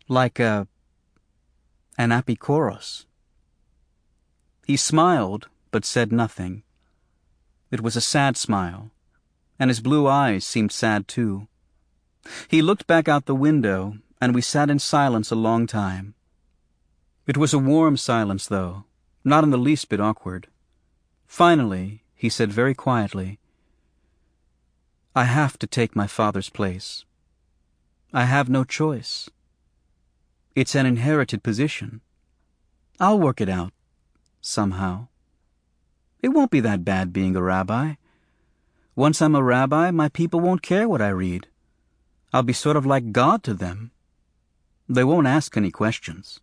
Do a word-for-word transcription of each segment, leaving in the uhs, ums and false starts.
Like a... an apikoros. He smiled, but said nothing. It was a sad smile, and his blue eyes seemed sad too. He looked back out the window, and we sat in silence a long time. It was a warm silence, though, not in the least bit awkward. Finally, he said very quietly, "I have to take my father's place. I have no choice. It's an inherited position. I'll work it out, somehow. It won't be that bad being a rabbi. Once I'm a rabbi, my people won't care what I read. I'll be sort of like God to them. They won't ask any questions."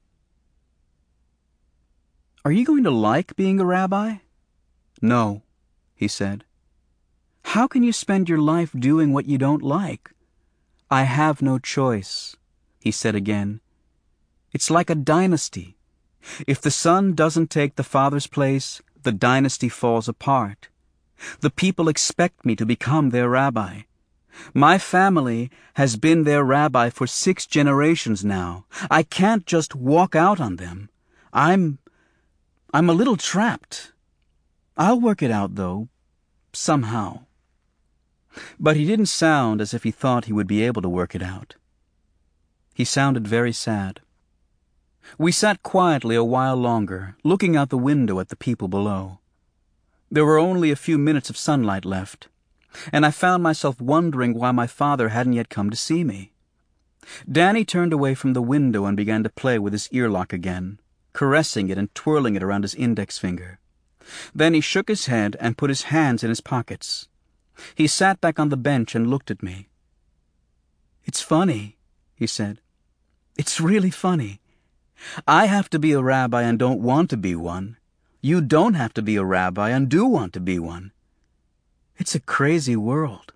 "Are you going to like being a rabbi?" "No," he said. "How can you spend your life doing what you don't like?" "I have no choice," he said again. "It's like a dynasty. If the son doesn't take the father's place, the dynasty falls apart. The people expect me to become their rabbi. My family has been their rabbi for six generations now. I can't just walk out on them. I'm... I'm a little trapped. I'll work it out, though, somehow." But he didn't sound as if he thought he would be able to work it out. He sounded very sad. We sat quietly a while longer, looking out the window at the people below. There were only a few minutes of sunlight left, and I found myself wondering why my father hadn't yet come to see me. Danny turned away from the window and began to play with his earlock again, caressing it and twirling it around his index finger. Then he shook his head and put his hands in his pockets. He sat back on the bench and looked at me. "It's funny," he said. "It's really funny. I have to be a rabbi and don't want to be one. You don't have to be a rabbi and do want to be one. It's a crazy world."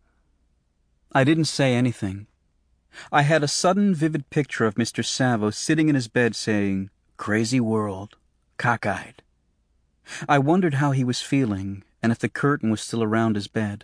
I didn't say anything. I had a sudden vivid picture of Mister Savo sitting in his bed saying, "Crazy world," cockeyed. I wondered how he was feeling, and if the curtain was still around his bed.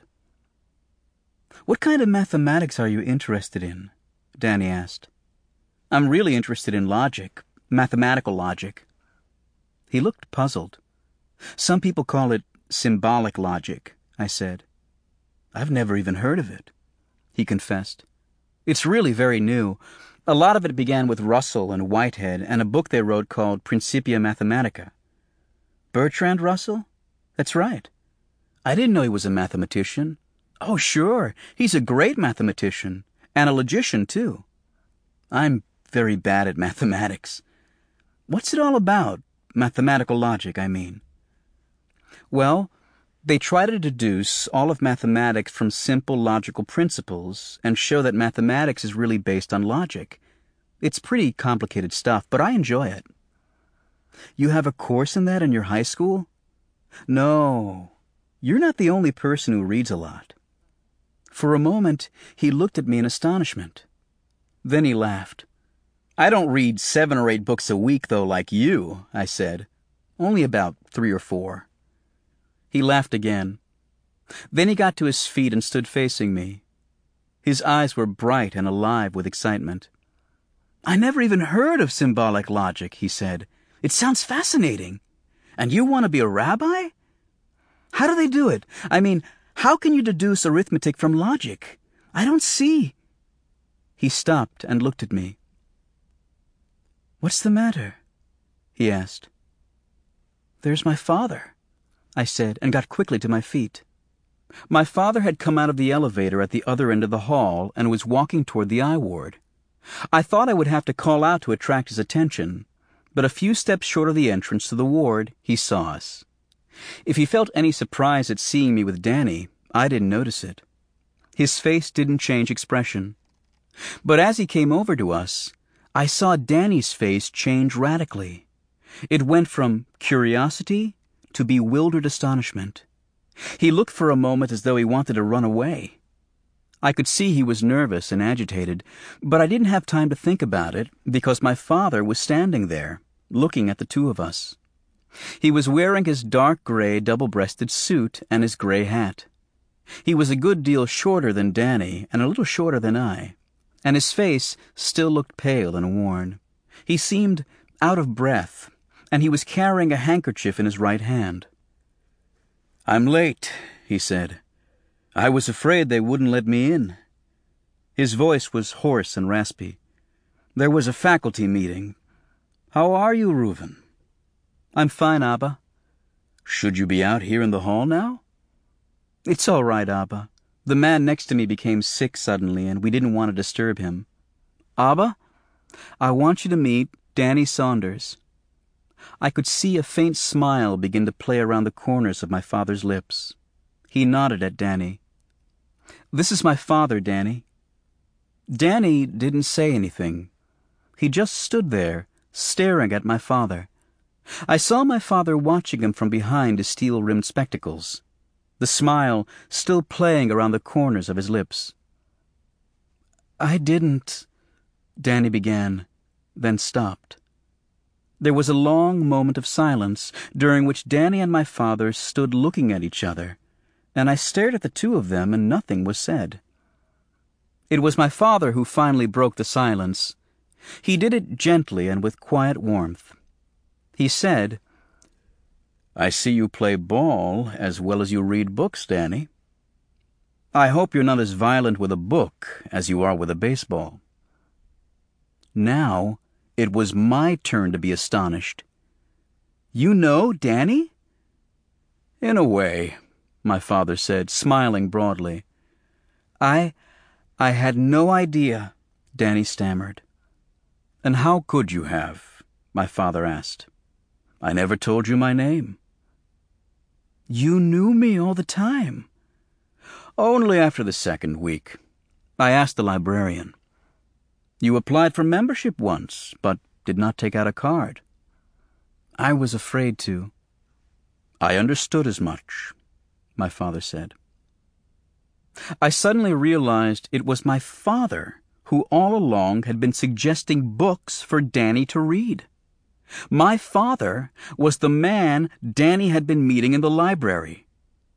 "What kind of mathematics are you interested in?" Danny asked. "I'm really interested in logic, mathematical logic." He looked puzzled. "Some people call it symbolic logic," I said. "I've never even heard of it," he confessed. "It's really very new. A lot of it began with Russell and Whitehead and a book they wrote called Principia Mathematica." "Bertrand Russell?" "That's right." "I didn't know he was a mathematician." "Oh, sure. He's a great mathematician. And a logician, too." "I'm very bad at mathematics." "What's it all about? Mathematical logic, I mean." "Well, they try to deduce all of mathematics from simple logical principles and show that mathematics is really based on logic. It's pretty complicated stuff, but I enjoy it." "You have a course in that in your high school?" "No. You're not the only person who reads a lot." For a moment, he looked at me in astonishment. Then he laughed. "I don't read seven or eight books a week, though, like you," I said. "Only about three or four." He laughed again. Then he got to his feet and stood facing me. His eyes were bright and alive with excitement. "I never even heard of symbolic logic," he said. "It sounds fascinating. And you want to be a rabbi? How do they do it? I mean, how can you deduce arithmetic from logic? I don't see." He stopped and looked at me. "What's the matter?" he asked. "There's my father," I said, and got quickly to my feet. My father had come out of the elevator at the other end of the hall and was walking toward the I ward. I thought I would have to call out to attract his attention, but a few steps short of the entrance to the ward, he saw us. If he felt any surprise at seeing me with Danny, I didn't notice it. His face didn't change expression. But as he came over to us, I saw Danny's face change radically. It went from curiosity to bewildered astonishment. He looked for a moment as though he wanted to run away. I could see he was nervous and agitated, but I didn't have time to think about it because my father was standing there, looking at the two of us. He was wearing his dark gray double-breasted suit and his gray hat. He was a good deal shorter than Danny and a little shorter than I, and his face still looked pale and worn. He seemed out of breath, and he was carrying a handkerchief in his right hand. "I'm late," he said. "I was afraid they wouldn't let me in." His voice was hoarse and raspy. "There was a faculty meeting. How are you, Reuven?" "I'm fine, Abba." "Should you be out here in the hall now?" "It's all right, Abba. The man next to me became sick suddenly, and we didn't want to disturb him. Abba, I want you to meet Danny Saunders." I could see a faint smile begin to play around the corners of my father's lips. He nodded at Danny. "This is my father, Danny." Danny didn't say anything. He just stood there, staring at my father. I saw my father watching him from behind his steel-rimmed spectacles, the smile still playing around the corners of his lips. "I didn't," Danny began, then stopped. There was a long moment of silence, during which Danny and my father stood looking at each other, and I stared at the two of them, and nothing was said. It was my father who finally broke the silence. He did it gently and with quiet warmth. He said, "I see you play ball as well as you read books, Danny. I hope you're not as violent with a book as you are with a baseball." Now it was my turn to be astonished. "You know Danny?" "In a way," my father said, smiling broadly. I, I had no idea," Danny stammered. "And how could you have?" my father asked. "I never told you my name." "You knew me all the time." "Only after the second week. I asked the librarian. You applied for membership once, but did not take out a card." "I was afraid to." "I understood as much," my father said. I suddenly realized it was my father who all along had been suggesting books for Danny to read. My father was the man Danny had been meeting in the library.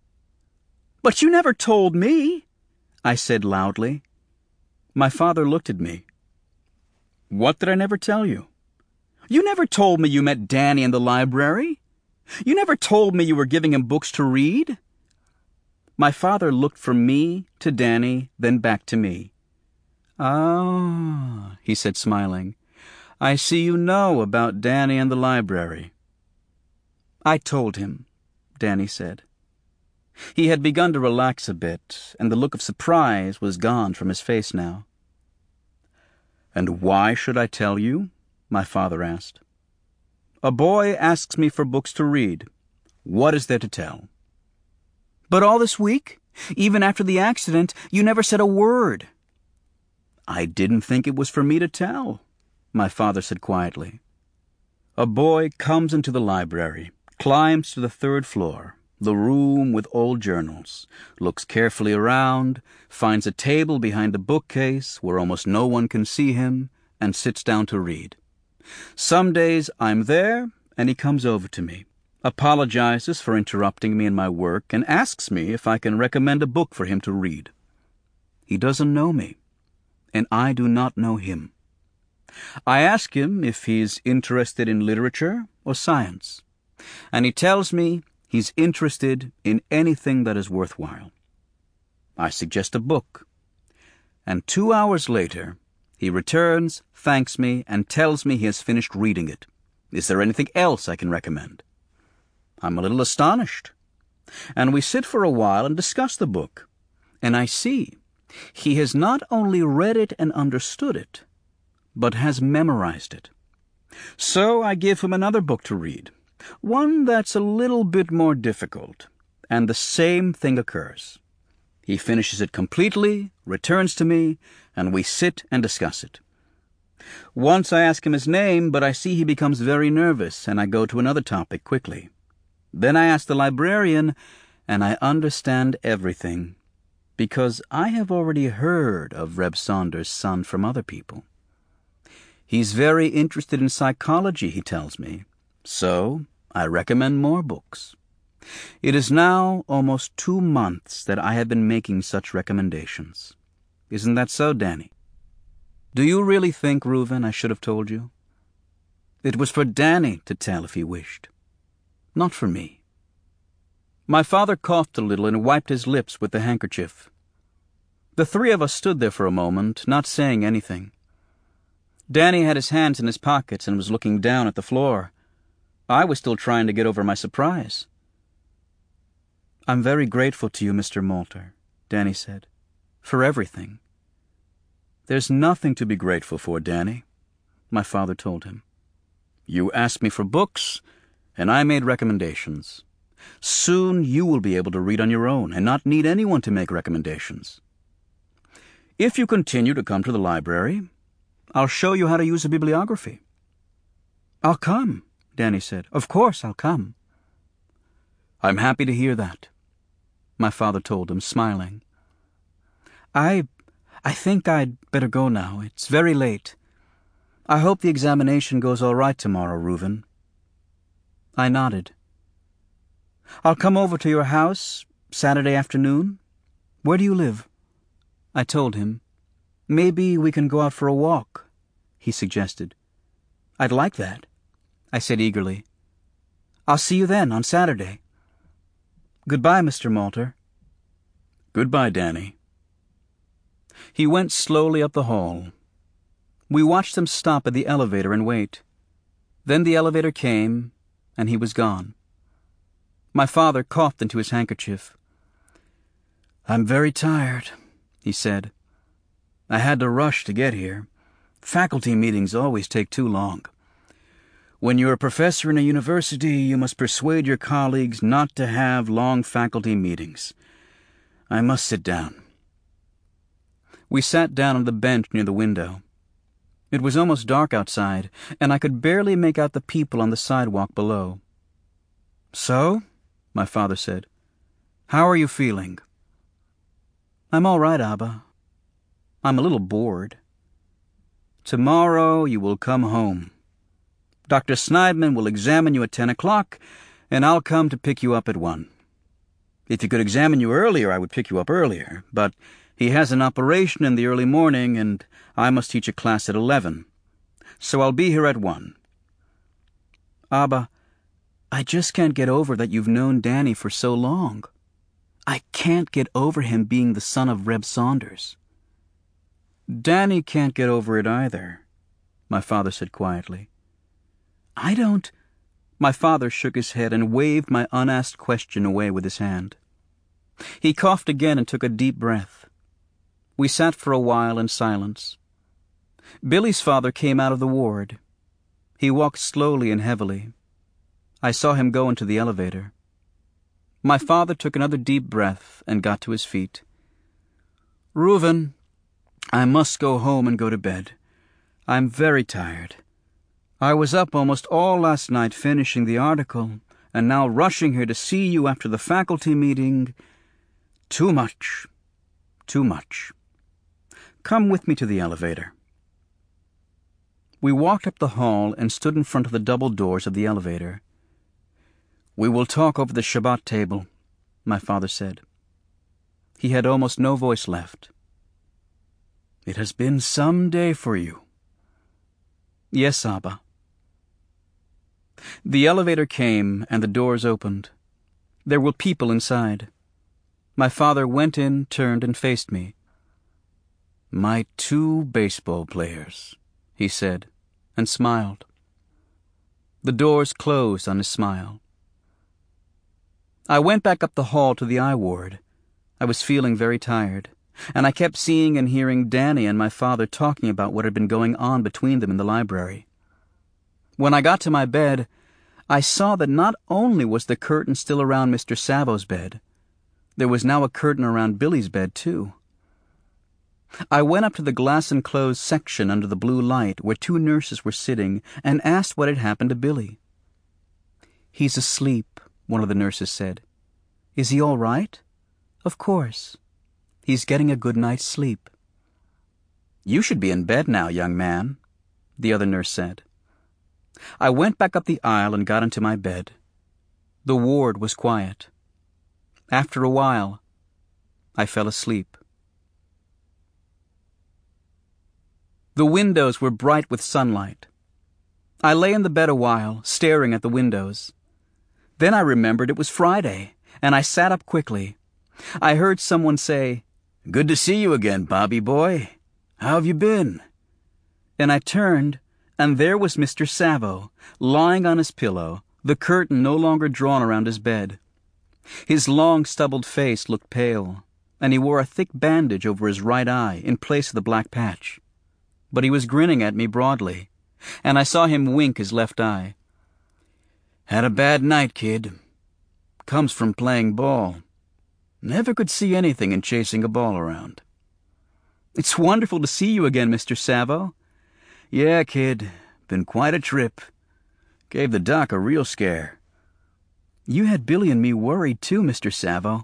"But you never told me," I said loudly. My father looked at me. "What did I never tell you?" "You never told me you met Danny in the library. You never told me you were giving him books to read." My father looked from me to Danny, then back to me. "Ah," he said, smiling. "I see you know about Danny and the library." "I told him," Danny said. He had begun to relax a bit, and the look of surprise was gone from his face now. "And why should I tell you?" my father asked. "A boy asks me for books to read. What is there to tell?" "But all this week, even after the accident, you never said a word." "I didn't think it was for me to tell," my father said quietly. "A boy comes into the library, climbs to the third floor, the room with old journals, looks carefully around, finds a table behind a bookcase where almost no one can see him, and sits down to read. Some days I'm there, and he comes over to me, apologizes for interrupting me in my work, and asks me if I can recommend a book for him to read. He doesn't know me, and I do not know him. I ask him if he's interested in literature or science, and he tells me he's interested in anything that is worthwhile. I suggest a book, and two hours later he returns, thanks me, and tells me he has finished reading it. Is there anything else I can recommend? I'm a little astonished, and we sit for a while and discuss the book, and I see he has not only read it and understood it, but has memorized it. So I give him another book to read, one that's a little bit more difficult, and the same thing occurs. He finishes it completely, returns to me, and we sit and discuss it. Once I ask him his name, but I see he becomes very nervous, and I go to another topic quickly. Then I ask the librarian, and I understand everything, because I have already heard of Reb Saunders' son from other people. He's very interested in psychology, he tells me, so I recommend more books. It is now almost two months that I have been making such recommendations. Isn't that so, Danny? Do you really think, Reuven, I should have told you? It was for Danny to tell if he wished, not for me. My father coughed a little and wiped his lips with the handkerchief. The three of us stood there for a moment, not saying anything. Danny had his hands in his pockets and was looking down at the floor. I was still trying to get over my surprise. I'm very grateful to you, Mister Moulter, Danny said, for everything. There's nothing to be grateful for, Danny, my father told him. You asked me for books, and I made recommendations. Soon you will be able to read on your own and not need anyone to make recommendations. If you continue to come to the library, I'll show you how to use a bibliography. I'll come, Danny said. Of course I'll come. I'm happy to hear that, my father told him, smiling. I... I think I'd better go now. It's very late. I hope the examination goes all right tomorrow, Reuven. I nodded. I'll come over to your house Saturday afternoon. Where do you live? I told him. Maybe we can go out for a walk, he suggested. I'd like that, I said eagerly. I'll see you then on Saturday. Goodbye, Mister Moulter. Goodbye, Danny. He went slowly up the hall. We watched him stop at the elevator and wait. Then the elevator came, and he was gone. My father coughed into his handkerchief. I'm very tired, he said. I had to rush to get here. Faculty meetings always take too long. When you're a professor in a university, you must persuade your colleagues not to have long faculty meetings. I must sit down. We sat down on the bench near the window. It was almost dark outside, and I could barely make out the people on the sidewalk below. So, my father said, how are you feeling? I'm all right, Abba. I'm a little bored. Tomorrow you will come home. Doctor Sneidman will examine you at ten o'clock, and I'll come to pick you up at one. If he could examine you earlier, I would pick you up earlier, but he has an operation in the early morning, and I must teach a class at eleven. So I'll be here at one. Abba, I just can't get over that you've known Danny for so long. I can't get over him being the son of Reb Saunders. Danny can't get over it either, my father said quietly. I don't... My father shook his head and waved my unasked question away with his hand. He coughed again and took a deep breath. We sat for a while in silence. Billy's father came out of the ward. He walked slowly and heavily. I saw him go into the elevator. My father took another deep breath and got to his feet. Reuven, I must go home and go to bed. I'm very tired. I was up almost all last night finishing the article, and now rushing here to see you after the faculty meeting. Too much. Too much. Come with me to the elevator. We walked up the hall and stood in front of the double doors of the elevator. We will talk over the Shabbat table, my father said. He had almost no voice left. It has been some day for you. Yes, Abba. The elevator came and the doors opened. There were people inside. My father went in, turned, and faced me. My two baseball players, he said, and smiled. The doors closed on his smile. I went back up the hall to the eye ward. I was feeling very tired, and I kept seeing and hearing Danny and my father talking about what had been going on between them in the library. When I got to my bed, I saw that not only was the curtain still around Mister Savo's bed, there was now a curtain around Billy's bed, too. I went up to the glass-enclosed section under the blue light where two nurses were sitting and asked what had happened to Billy. He's asleep, one of the nurses said. Is he all right? Of course. He's getting a good night's sleep. You should be in bed now, young man, the other nurse said. I went back up the aisle and got into my bed. The ward was quiet. After a while, I fell asleep. The windows were bright with sunlight. I lay in the bed a while, staring at the windows. Then I remembered it was Friday, and I sat up quickly. I heard someone say, "Good to see you again, Bobby boy. How have you been?" And I turned, and there was Mister Savo, lying on his pillow, the curtain no longer drawn around his bed. His long, stubbled face looked pale, and he wore a thick bandage over his right eye in place of the black patch. But he was grinning at me broadly, and I saw him wink his left eye. "Had a bad night, kid. Comes from playing ball. Never could see anything in chasing a ball around." "It's wonderful to see you again, Mister Savo." "Yeah, kid. Been quite a trip. Gave the doc a real scare." "You had Billy and me worried too, Mister Savo."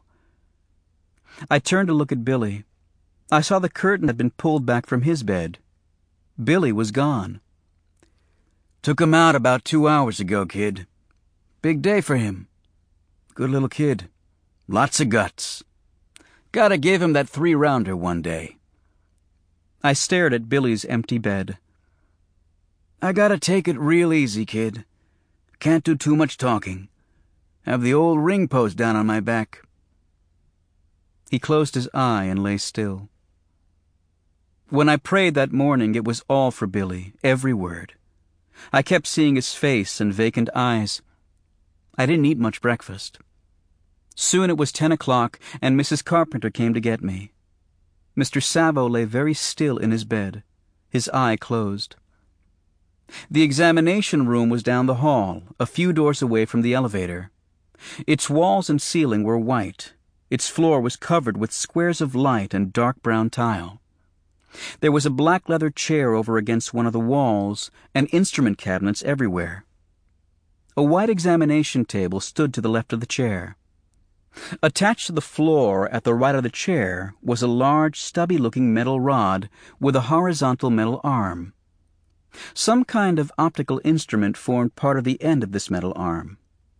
I turned to look at Billy. I saw the curtain had been pulled back from his bed. Billy was gone. "Took him out about two hours ago, kid. Big day for him. Good little kid. Lots of guts. Gotta give him that three-rounder one day." I stared at Billy's empty bed. "I gotta take it real easy, kid. Can't do too much talking. Have the old ring post down on my back." He closed his eye and lay still. When I prayed that morning, it was all for Billy, every word. I kept seeing his face and vacant eyes. I didn't eat much breakfast. Soon it was ten o'clock, and Missus Carpenter came to get me. Mister Savo lay very still in his bed, his eye closed. The examination room was down the hall, a few doors away from the elevator. Its walls and ceiling were white. Its floor was covered with squares of light and dark brown tile. There was a black leather chair over against one of the walls, and instrument cabinets everywhere. A white examination table stood to the left of the chair. Attached to the floor at the right of the chair was a large, stubby-looking metal rod with a horizontal metal arm. Some kind of optical instrument formed part of the end of this metal arm.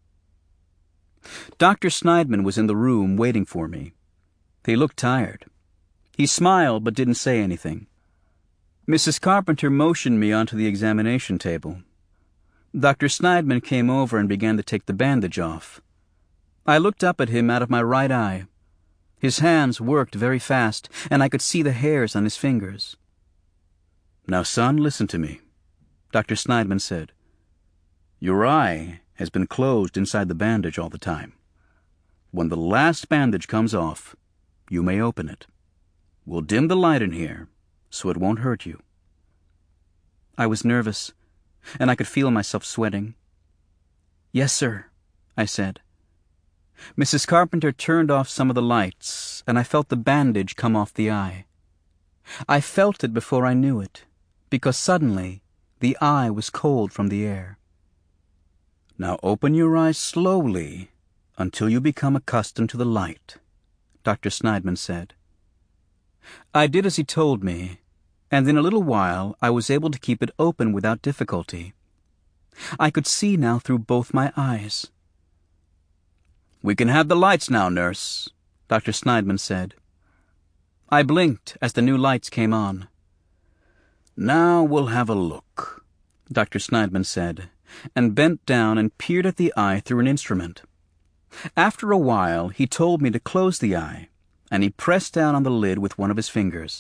Doctor Sneidman was in the room waiting for me. He looked tired. He smiled but didn't say anything. Missus Carpenter motioned me onto the examination table. Doctor Sneidman came over and began to take the bandage off. I looked up at him out of my right eye. His hands worked very fast, and I could see the hairs on his fingers. "Now, son, listen to me," Doctor Sneidman said. "Your eye has been closed inside the bandage all the time. When the last bandage comes off, you may open it. We'll dim the light in here, so it won't hurt you." I was nervous, and I could feel myself sweating. "Yes, sir," I said. Missus Carpenter turned off some of the lights, and I felt the bandage come off the eye. I felt it before I knew it, because suddenly the eye was cold from the air. "Now open your eyes slowly until you become accustomed to the light," Doctor Sneidman said. I did as he told me, and in a little while I was able to keep it open without difficulty. I could see now through both my eyes. "We can have the lights now, nurse," Doctor Sneidman said. I blinked as the new lights came on. "Now we'll have a look," Doctor Sneidman said, and bent down and peered at the eye through an instrument. After a while, he told me to close the eye, and he pressed down on the lid with one of his fingers.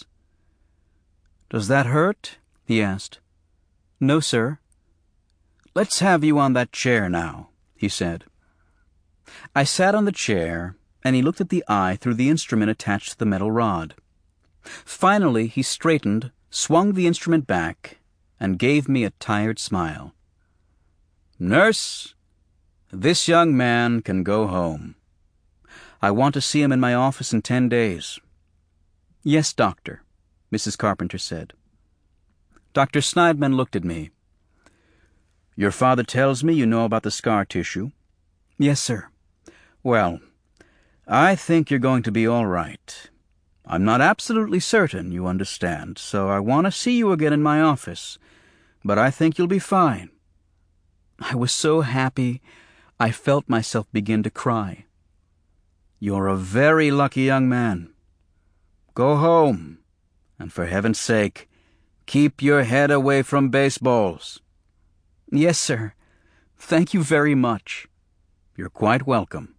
"Does that hurt?" he asked. "No, sir." "Let's have you on that chair now," he said. I sat on the chair, and he looked at the eye through the instrument attached to the metal rod. Finally, he straightened, swung the instrument back, and gave me a tired smile. "Nurse, this young man can go home. I want to see him in my office in ten days. "Yes, doctor," Missus Carpenter said. Doctor Sneidman looked at me. "Your father tells me you know about the scar tissue?" "Yes, sir." "Well, I think you're going to be all right. I'm not absolutely certain, you understand, so I want to see you again in my office, but I think you'll be fine." I was so happy, I felt myself begin to cry. "You're a very lucky young man. Go home, and for heaven's sake, Keep your head away from baseballs. Yes, sir. Thank you very much. You're quite welcome.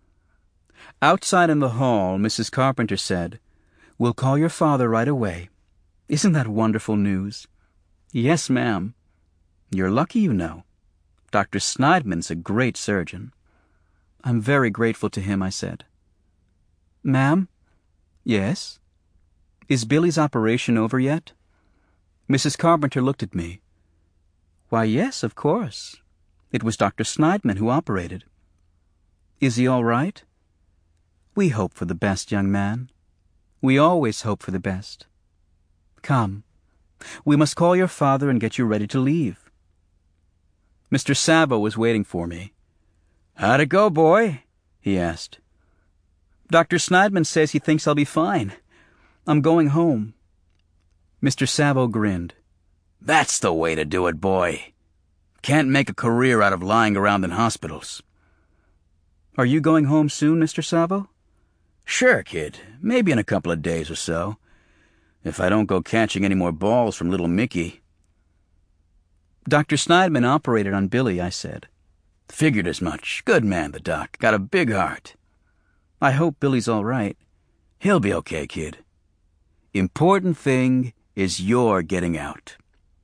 Outside in the hall, Missus Carpenter said, "We'll call your father right away. Isn't that wonderful news?" "Yes, ma'am." "You're lucky, you know. Doctor Snideman's a great surgeon." "I'm very grateful to him," I said. "Ma'am?" "Yes?" "Is Billy's operation over yet?" Missus Carpenter looked at me. "Why, yes, of course. It was Doctor Snideman who operated." "Is he all right?" "We hope for the best, young man. We always hope for the best. Come, we must call your father and get you ready to leave." Mister Savo was waiting for me. "How'd it go, boy?" he asked. "Doctor Snideman says he thinks I'll be fine. I'm going home." Mister Savo grinned. "That's the way to do it, boy. Can't make a career out of lying around in hospitals." "Are you going home soon, Mister Savo?" "Sure, kid. Maybe in a couple of days or so. If I don't go catching any more balls from little Mickey." "Doctor Snideman operated on Billy," I said. "Figured as much. Good man, the doc. Got a big heart." "I hope Billy's all right." "He'll be okay, kid. Important thing is you're getting out."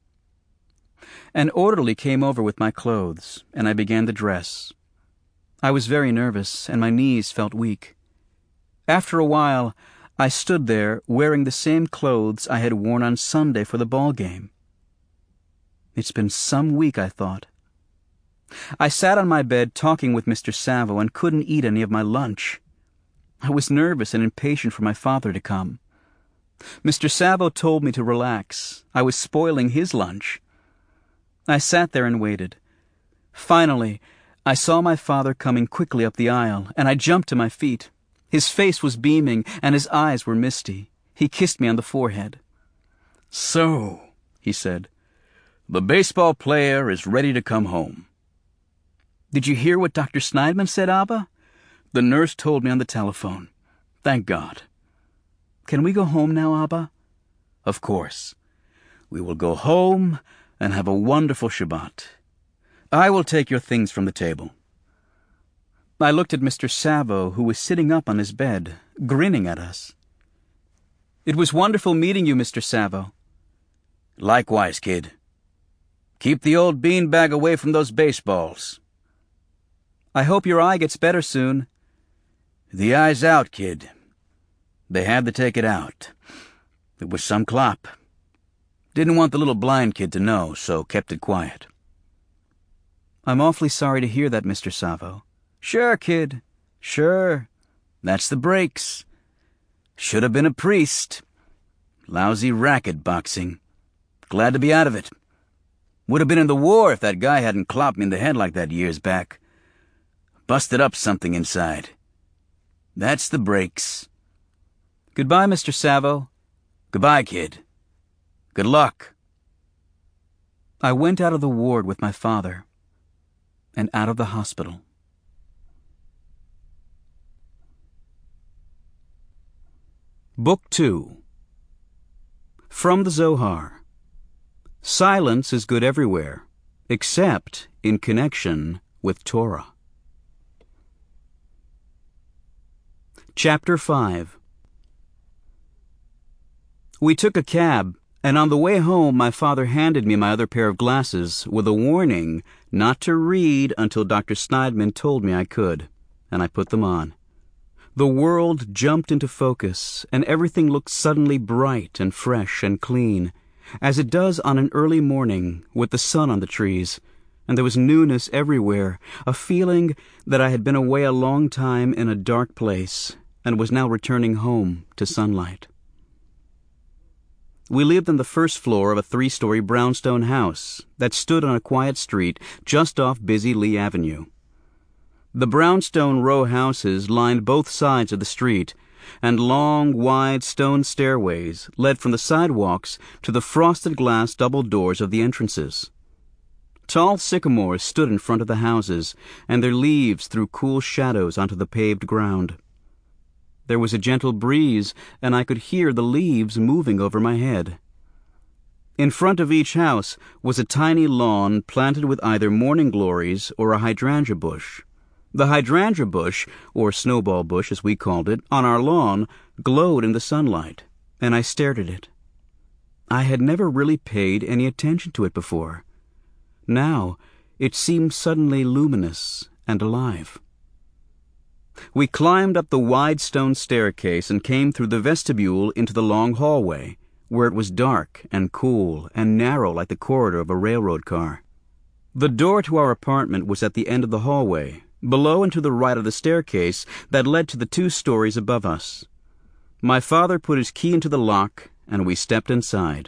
An orderly came over with my clothes, and I began to dress. I was very nervous, and my knees felt weak. After a while, I stood there wearing the same clothes I had worn on Sunday for the ball game. It's been some week, I thought. I sat on my bed talking with Mister Savo and couldn't eat any of my lunch. I was nervous and impatient for my father to come. Mister Savo told me to relax. I was spoiling his lunch. I sat there and waited. Finally, I saw my father coming quickly up the aisle, and I jumped to my feet. His face was beaming, and his eyes were misty. He kissed me on the forehead. "So," he said, "the baseball player is ready to come home." "Did you hear what Doctor Snideman said, Abba?" "The nurse told me on the telephone. Thank God." "Can we go home now, Abba?" "Of course. We will go home and have a wonderful Shabbat. I will take your things from the table." I looked at Mister Savo, who was sitting up on his bed, grinning at us. "It was wonderful meeting you, Mister Savo." "Likewise, kid. Keep the old beanbag away from those baseballs." "I hope your eye gets better soon." "The eye's out, kid. They had to take it out. It was some clop. Didn't want the little blind kid to know, so kept it quiet." "I'm awfully sorry to hear that, Mister Savo." "Sure, kid. Sure. That's the breaks. Should have been a priest. Lousy racket boxing. Glad to be out of it. Would have been in the war if that guy hadn't clopped me in the head like that years back. Busted up something inside. That's the breaks." "Goodbye, Mister Savo." "Goodbye, kid. Good luck." I went out of the ward with my father, and out of the hospital. Book two. From the Zohar. Silence is good everywhere, except in connection with Torah. Chapter five. We took a cab, and on the way home my father handed me my other pair of glasses with a warning not to read until Doctor Snideman told me I could, and I put them on. The world jumped into focus, and everything looked suddenly bright and fresh and clean, as it does on an early morning with the sun on the trees, and there was newness everywhere, a feeling that I had been away a long time in a dark place and was now returning home to sunlight. We lived on the first floor of a three-story brownstone house that stood on a quiet street just off busy Lee Avenue. The brownstone row houses lined both sides of the street, and long, wide stone stairways led from the sidewalks to the frosted glass double doors of the entrances. Tall sycamores stood in front of the houses, and their leaves threw cool shadows onto the paved ground. There was a gentle breeze, and I could hear the leaves moving over my head. In front of each house was a tiny lawn planted with either morning glories or a hydrangea bush. The hydrangea bush, or snowball bush as we called it, on our lawn glowed in the sunlight, and I stared at it. I had never really paid any attention to it before. Now it seemed suddenly luminous and alive. We climbed up the wide stone staircase and came through the vestibule into the long hallway, where it was dark and cool and narrow like the corridor of a railroad car. The door to our apartment was at the end of the hallway, below and to the right of the staircase that led to the two stories above us. My father put his key into the lock, and we stepped inside.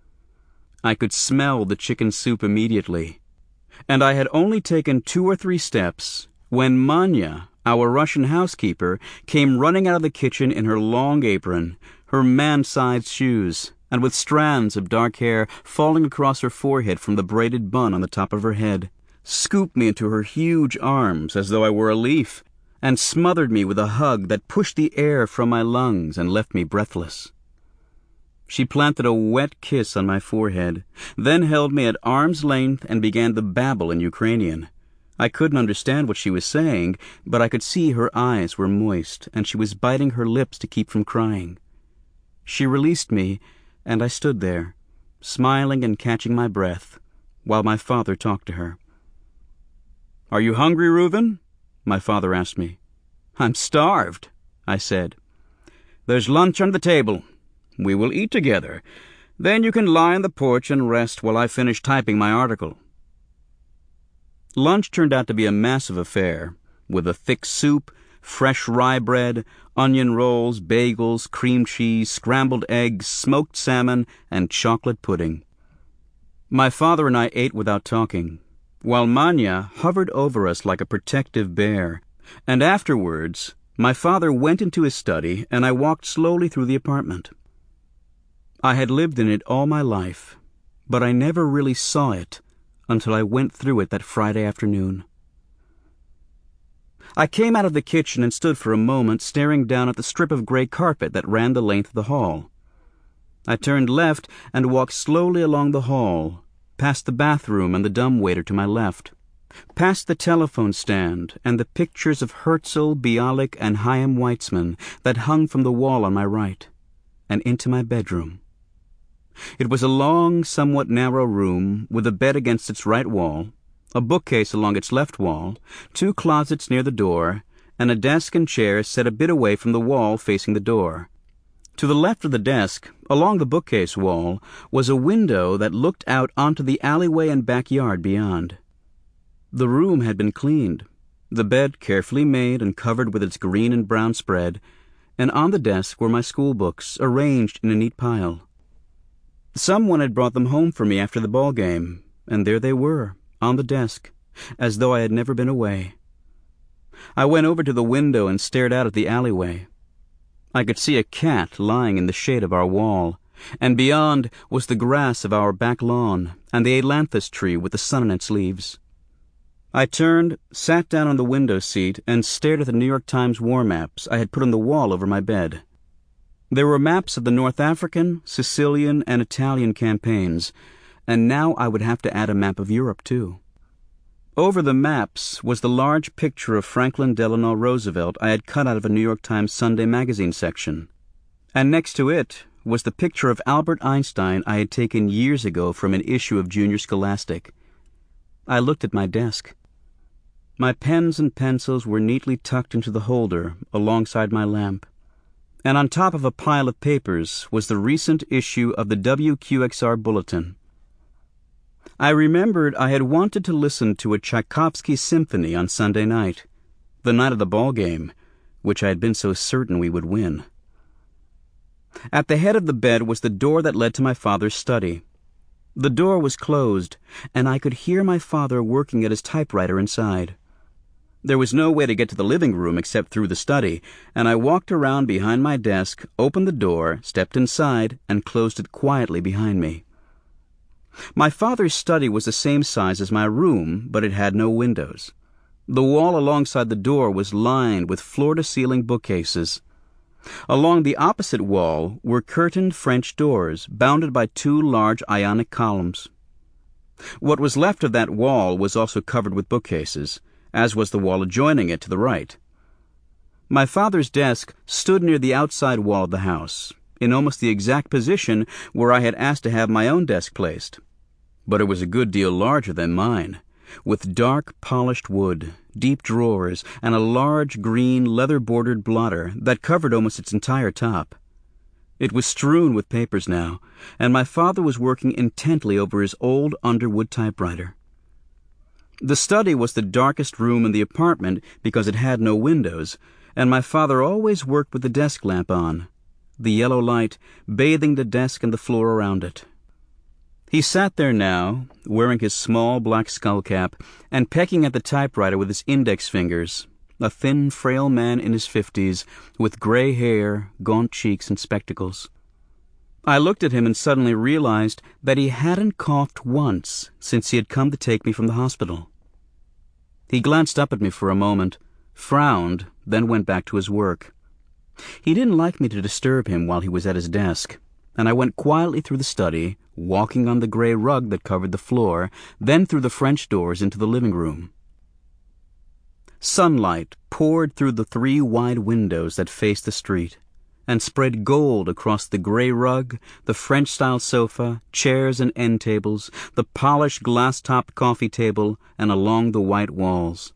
I could smell the chicken soup immediately, and I had only taken two or three steps when Manya, our Russian housekeeper, came running out of the kitchen in her long apron, her man-sized shoes, and with strands of dark hair falling across her forehead from the braided bun on the top of her head, scooped me into her huge arms as though I were a leaf, and smothered me with a hug that pushed the air from my lungs and left me breathless. She planted a wet kiss on my forehead, then held me at arm's length and began to babble in Ukrainian. I couldn't understand what she was saying, but I could see her eyes were moist, and she was biting her lips to keep from crying. She released me, and I stood there, smiling and catching my breath, while my father talked to her. "Are you hungry, Reuven?" my father asked me. "I'm starved," I said. "There's lunch on the table. We will eat together. Then you can lie on the porch and rest while I finish typing my article." Lunch turned out to be a massive affair, with a thick soup, fresh rye bread, onion rolls, bagels, cream cheese, scrambled eggs, smoked salmon, and chocolate pudding. My father and I ate without talking, while Manya hovered over us like a protective bear, and afterwards my father went into his study and I walked slowly through the apartment. I had lived in it all my life, but I never really saw it until I went through it that Friday afternoon. I came out of the kitchen and stood for a moment staring down at the strip of gray carpet that ran the length of the hall. I turned left and walked slowly along the hall, past the bathroom and the dumbwaiter to my left, past the telephone stand and the pictures of Herzl, Bialik, and Chaim Weizmann that hung from the wall on my right, and into my bedroom. It was a long, somewhat narrow room with a bed against its right wall, a bookcase along its left wall, two closets near the door, and a desk and chair set a bit away from the wall facing the door. To the left of the desk, along the bookcase wall, was a window that looked out onto the alleyway and backyard beyond. The room had been cleaned, the bed carefully made and covered with its green and brown spread, and on the desk were my school books, arranged in a neat pile. Someone had brought them home for me after the ball game, and there they were, on the desk, as though I had never been away. I went over to the window and stared out at the alleyway. I could see a cat lying in the shade of our wall, and beyond was the grass of our back lawn and the ailanthus tree with the sun in its leaves. I turned, sat down on the window seat, and stared at the New York Times war maps I had put on the wall over my bed. There were maps of the North African, Sicilian, and Italian campaigns, and now I would have to add a map of Europe, too. Over the maps was the large picture of Franklin Delano Roosevelt I had cut out of a New York Times Sunday magazine section, and next to it was the picture of Albert Einstein I had taken years ago from an issue of Junior Scholastic. I looked at my desk. My pens and pencils were neatly tucked into the holder alongside my lamp, and on top of a pile of papers was the recent issue of the W Q X R Bulletin. I remembered I had wanted to listen to a Tchaikovsky symphony on Sunday night, the night of the ball game, which I had been so certain we would win. At the head of the bed was the door that led to my father's study. The door was closed, and I could hear my father working at his typewriter inside. There was no way to get to the living room except through the study, and I walked around behind my desk, opened the door, stepped inside, and closed it quietly behind me. My father's study was the same size as my room, but it had no windows. The wall alongside the door was lined with floor-to-ceiling bookcases. Along the opposite wall were curtained French doors, bounded by two large Ionic columns. What was left of that wall was also covered with bookcases, as was the wall adjoining it to the right. My father's desk stood near the outside wall of the house, in almost the exact position where I had asked to have my own desk placed. But it was a good deal larger than mine, with dark polished wood, deep drawers, and a large green leather-bordered blotter that covered almost its entire top. It was strewn with papers now, and my father was working intently over his old Underwood typewriter. The study was the darkest room in the apartment because it had no windows, and my father always worked with the desk lamp on, the yellow light bathing the desk and the floor around it. He sat there now, wearing his small black skullcap and pecking at the typewriter with his index fingers, a thin, frail man in his fifties, with gray hair, gaunt cheeks, and spectacles. I looked at him and suddenly realized that he hadn't coughed once since he had come to take me from the hospital. He glanced up at me for a moment, frowned, then went back to his work. He didn't like me to disturb him while he was at his desk, and I went quietly through the study, walking on the gray rug that covered the floor, then through the French doors into the living room. Sunlight poured through the three wide windows that faced the street, and spread gold across the gray rug, the French-style sofa, chairs and end tables, the polished glass-topped coffee table, and along the white walls.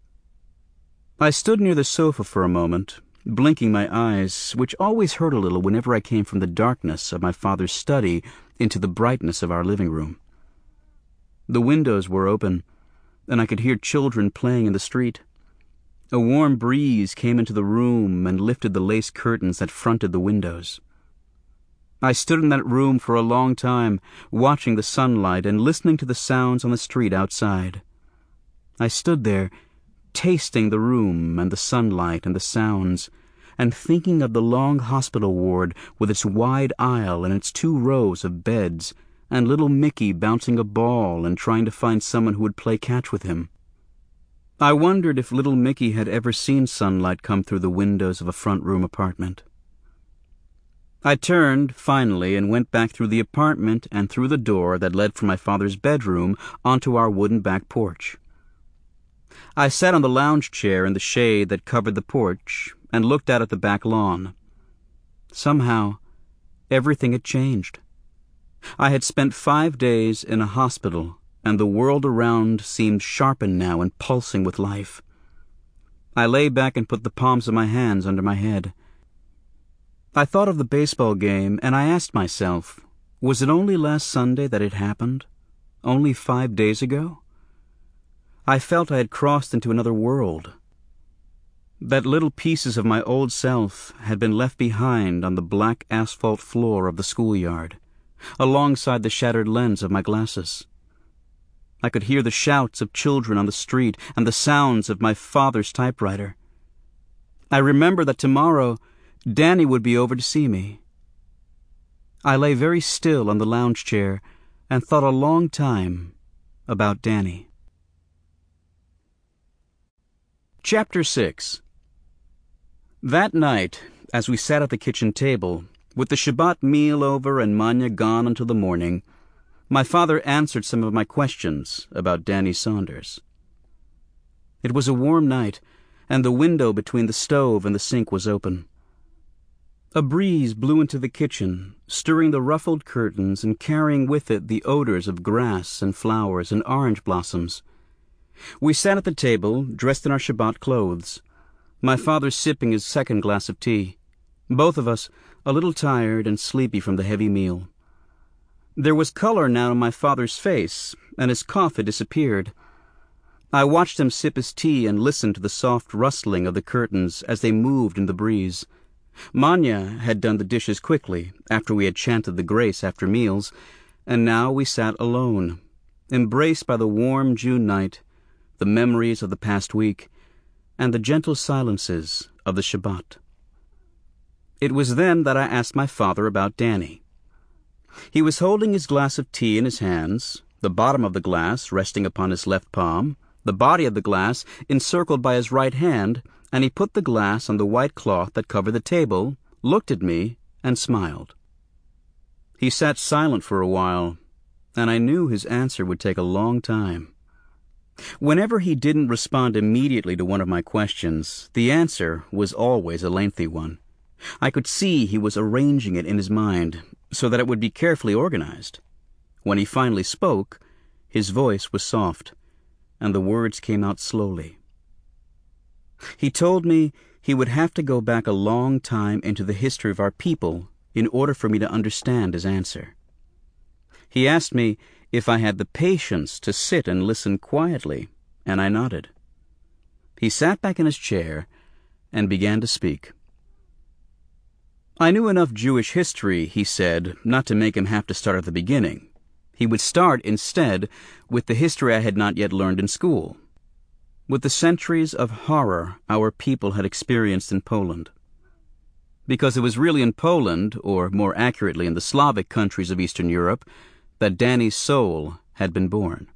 I stood near the sofa for a moment, blinking my eyes, which always hurt a little whenever I came from the darkness of my father's study into the brightness of our living room. The windows were open, and I could hear children playing in the street. A warm breeze came into the room and lifted the lace curtains that fronted the windows. I stood in that room for a long time, watching the sunlight and listening to the sounds on the street outside. I stood there, tasting the room and the sunlight and the sounds, and thinking of the long hospital ward with its wide aisle and its two rows of beds, and little Mickey bouncing a ball and trying to find someone who would play catch with him. I wondered if little Mickey had ever seen sunlight come through the windows of a front-room apartment. I turned, finally, and went back through the apartment and through the door that led from my father's bedroom onto our wooden back porch. I sat on the lounge chair in the shade that covered the porch and looked out at the back lawn. Somehow, everything had changed. I had spent five days in a hospital, and the world around seemed sharpened now and pulsing with life. I lay back and put the palms of my hands under my head. I thought of the baseball game, and I asked myself, was it only last Sunday that it happened? Only five days ago? I felt I had crossed into another world, that little pieces of my old self had been left behind on the black asphalt floor of the schoolyard, alongside the shattered lens of my glasses. I could hear the shouts of children on the street and the sounds of my father's typewriter. I remember that tomorrow Danny would be over to see me. I lay very still on the lounge chair and thought a long time about Danny. Chapter six. That night, as we sat at the kitchen table, with the Shabbat meal over and Manya gone until the morning, my father answered some of my questions about Danny Saunders. It was a warm night, and the window between the stove and the sink was open. A breeze blew into the kitchen, stirring the ruffled curtains and carrying with it the odors of grass and flowers and orange blossoms. We sat at the table, dressed in our Shabbat clothes, my father sipping his second glass of tea, both of us a little tired and sleepy from the heavy meal. There was color now in my father's face, and his cough had disappeared. I watched him sip his tea and listen to the soft rustling of the curtains as they moved in the breeze. Manya had done the dishes quickly, after we had chanted the grace after meals, and now we sat alone, embraced by the warm June night, the memories of the past week, and the gentle silences of the Shabbat. It was then that I asked my father about Danny. He was holding his glass of tea in his hands, the bottom of the glass resting upon his left palm, the body of the glass encircled by his right hand, and he put the glass on the white cloth that covered the table looked at me, and smiled. He sat silent for a while, and I knew his answer would take a long time. Whenever he didn't respond immediately to one of my questions, the answer was always a lengthy one. I could see he was arranging it in his mind so that it would be carefully organized. When he finally spoke, his voice was soft, and the words came out slowly. He told me he would have to go back a long time into the history of our people in order for me to understand his answer. He asked me if I had the patience to sit and listen quietly, and I nodded. He sat back in his chair and began to speak. I knew enough Jewish history, he said, not to make him have to start at the beginning. He would start, instead, with the history I had not yet learned in school, with the centuries of horror our people had experienced in Poland. Because it was really in Poland, or more accurately in the Slavic countries of Eastern Europe, that Danny's soul had been born.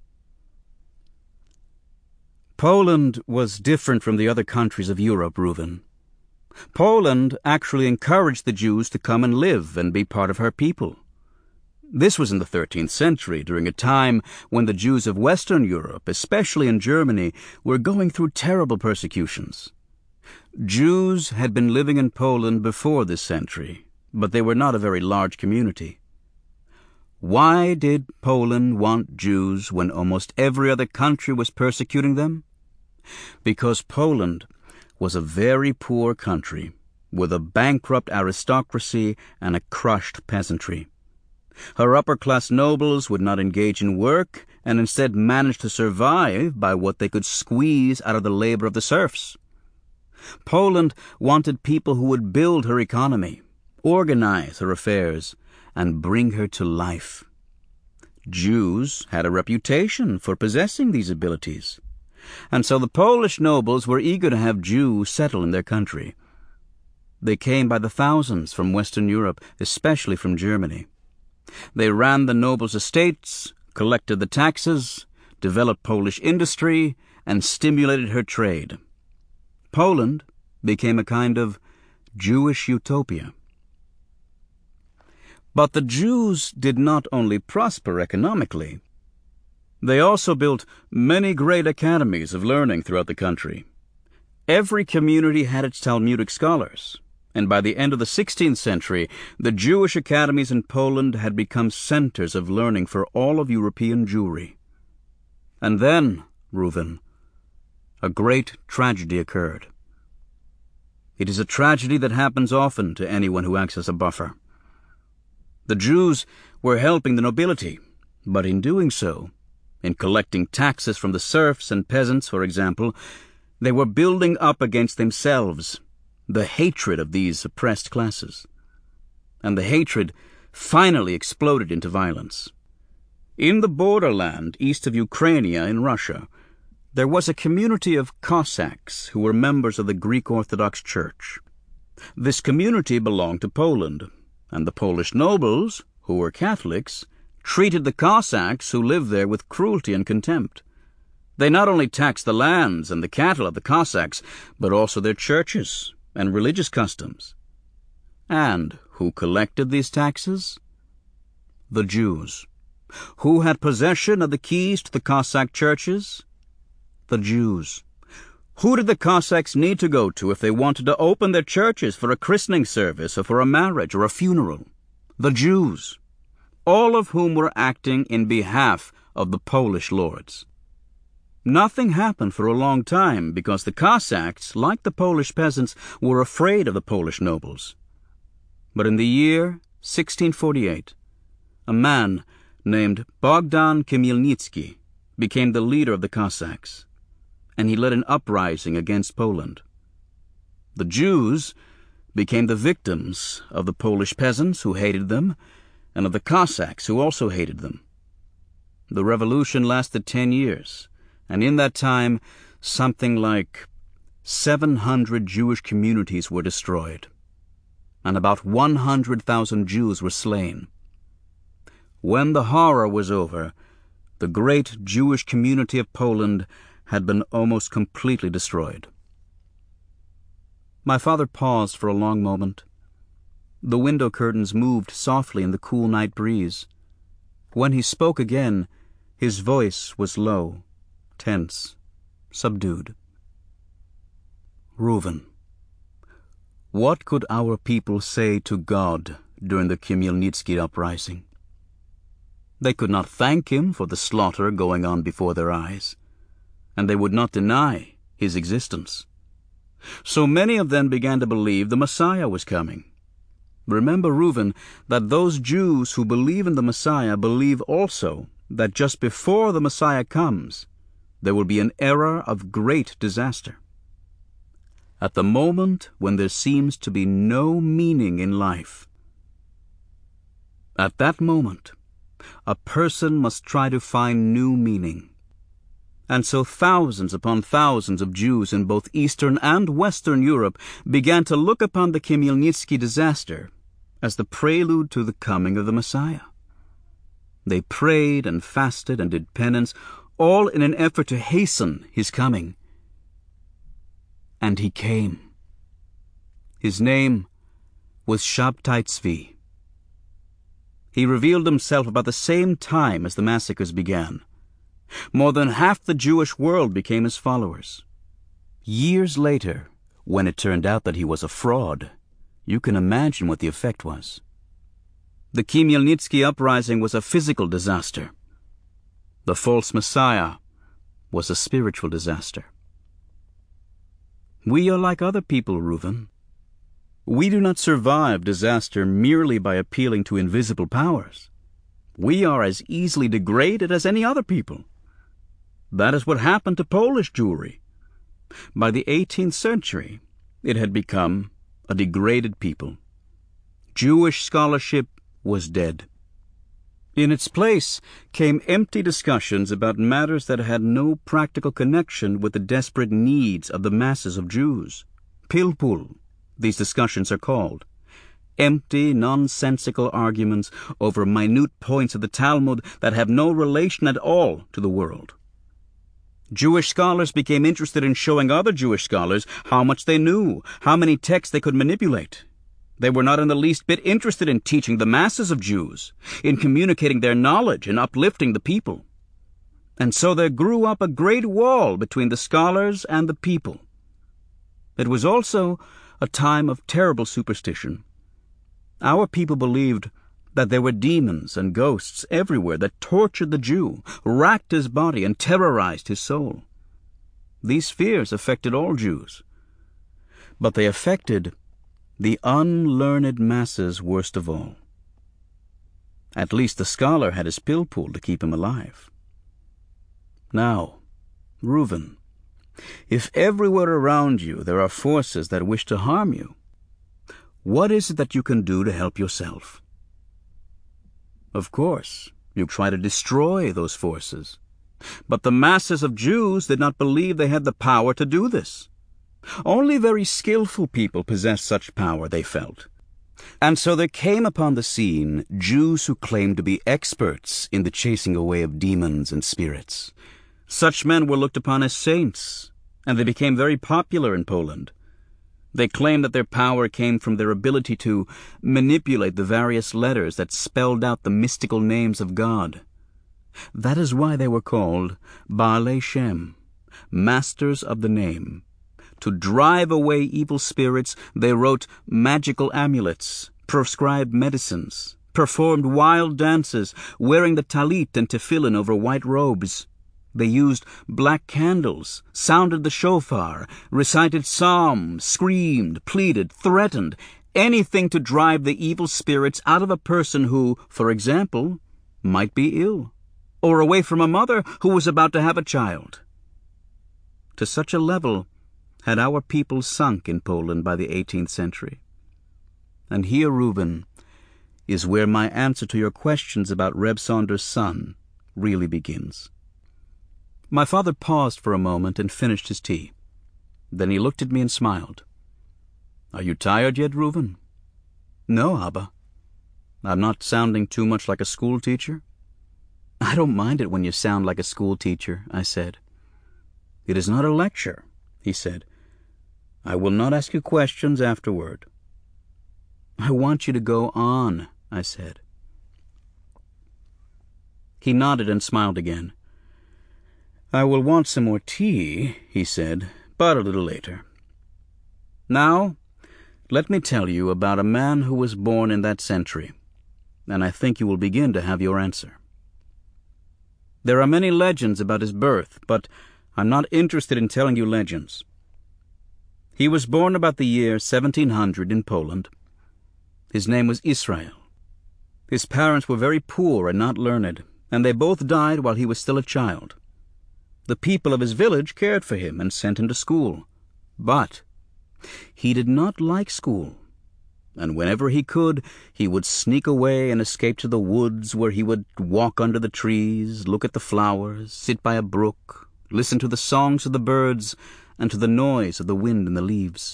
Poland was different from the other countries of Europe, Reuven. Poland actually encouraged the Jews to come and live and be part of her people. This was in the thirteenth century, during a time when the Jews of Western Europe, especially in Germany, were going through terrible persecutions. Jews had been living in Poland before this century, but they were not a very large community. Why did Poland want Jews when almost every other country was persecuting them? Because Poland was a very poor country, with a bankrupt aristocracy and a crushed peasantry. Her upper-class nobles would not engage in work and instead managed to survive by what they could squeeze out of the labor of the serfs. Poland wanted people who would build her economy, organize her affairs, and bring her to life. Jews had a reputation for possessing these abilities, and so the Polish nobles were eager to have Jews settle in their country. They came by the thousands from Western Europe, especially from Germany. They ran the nobles' estates, collected the taxes, developed Polish industry, and stimulated her trade. Poland became a kind of Jewish utopia. But the Jews did not only prosper economically. They also built many great academies of learning throughout the country. Every community had its Talmudic scholars, and by the end of the sixteenth century, the Jewish academies in Poland had become centers of learning for all of European Jewry. And then, Reuven, a great tragedy occurred. It is a tragedy that happens often to anyone who acts as a buffer. The Jews were helping the nobility, but in doing so, in collecting taxes from the serfs and peasants, for example, they were building up against themselves the hatred of these oppressed classes. And the hatred finally exploded into violence. In the borderland east of Ukraine in Russia, there was a community of Cossacks who were members of the Greek Orthodox Church. This community belonged to Poland, and the Polish nobles, who were Catholics, treated the Cossacks who lived there with cruelty and contempt. They not only taxed the lands and the cattle of the Cossacks, but also their churches and religious customs. And who collected these taxes? The Jews. Who had possession of the keys to the Cossack churches? The Jews. Who did the Cossacks need to go to if they wanted to open their churches for a christening service or for a marriage or a funeral? The Jews, all of whom were acting in behalf of the Polish lords. Nothing happened for a long time because the Cossacks, like the Polish peasants, were afraid of the Polish nobles. But in the year sixteen forty-eight, a man named Bogdan Khmelnytsky became the leader of the Cossacks, and he led an uprising against Poland. The Jews became the victims of the Polish peasants who hated them, and of the Cossacks who also hated them. The revolution lasted ten years, and in that time, something like seven hundred Jewish communities were destroyed, and about one hundred thousand Jews were slain. When the horror was over, the great Jewish community of Poland had been almost completely destroyed. My father paused for a long moment, The window curtains moved softly in the cool night breeze. When he spoke again, his voice was low, tense, subdued. Reuven, what could our people say to God during the Khmelnytsky uprising? They could not thank him for the slaughter going on before their eyes, and they would not deny his existence. So many of them began to believe the Messiah was coming. Remember, Reuven, that those Jews who believe in the Messiah believe also that just before the Messiah comes, there will be an era of great disaster. At the moment when there seems to be no meaning in life, at that moment, a person must try to find new meaning. And so thousands upon thousands of Jews in both Eastern and Western Europe began to look upon the Khmelnytsky disaster as the prelude to the coming of the Messiah. They prayed and fasted and did penance, all in an effort to hasten his coming. And he came. His name was Shabtai Tzvi. He revealed himself about the same time as the massacres began. More than half the Jewish world became his followers. Years later, when it turned out that he was a fraud, you can imagine what the effect was. The Khmelnytsky uprising was a physical disaster. The false Messiah was a spiritual disaster. We are like other people, Reuven. We do not survive disaster merely by appealing to invisible powers. We are as easily degraded as any other people. That is what happened to Polish Jewry. By the eighteenth century, it had become a degraded people. Jewish scholarship was dead. In its place came empty discussions about matters that had no practical connection with the desperate needs of the masses of Jews. Pilpul, these discussions are called. Empty, nonsensical arguments over minute points of the Talmud that have no relation at all to the world. Jewish scholars became interested in showing other Jewish scholars how much they knew, how many texts they could manipulate. They were not in the least bit interested in teaching the masses of Jews, in communicating their knowledge and uplifting the people. And so there grew up a great wall between the scholars and the people. It was also a time of terrible superstition. Our people believed that there were demons and ghosts everywhere that tortured the Jew, racked his body, and terrorized his soul. These fears affected all Jews, but they affected the unlearned masses worst of all. At least the scholar had his pilpul to keep him alive. Now, Reuven, if everywhere around you there are forces that wish to harm you, what is it that you can do to help yourself? Of course, you try to destroy those forces. But the masses of Jews did not believe they had the power to do this. Only very skillful people possessed such power, they felt. And so there came upon the scene Jews who claimed to be experts in the chasing away of demons and spirits. Such men were looked upon as saints, and they became very popular in Poland. They claimed that their power came from their ability to manipulate the various letters that spelled out the mystical names of God. That is why they were called Baalei Shem, masters of the name. To drive away evil spirits, they wrote magical amulets, prescribed medicines, performed wild dances, wearing the talit and tefillin over white robes. They used black candles, sounded the shofar, recited psalms, screamed, pleaded, threatened, anything to drive the evil spirits out of a person who, for example, might be ill, or away from a mother who was about to have a child. To such a level had our people sunk in Poland by the eighteenth century. And here, Reuven, is where my answer to your questions about Reb Saunders' son really begins. My father paused for a moment and finished his tea. Then he looked at me and smiled. Are you tired yet, Reuven? No, Abba. I'm not sounding too much like a school teacher? I don't mind it when you sound like a school teacher, I said. It is not a lecture, he said. I will not ask you questions afterward. I want you to go on, I said. He nodded and smiled again. I will want some more tea, he said, but a little later. Now, let me tell you about a man who was born in that century, and I think you will begin to have your answer. There are many legends about his birth, but I'm not interested in telling you legends. He was born about the year seventeen hundred in Poland. His name was Israel. His parents were very poor and not learned, and they both died while he was still a child. The people of his village cared for him and sent him to school. But he did not like school, and whenever he could, he would sneak away and escape to the woods, where he would walk under the trees, look at the flowers, sit by a brook, listen to the songs of the birds, and to the noise of the wind in the leaves.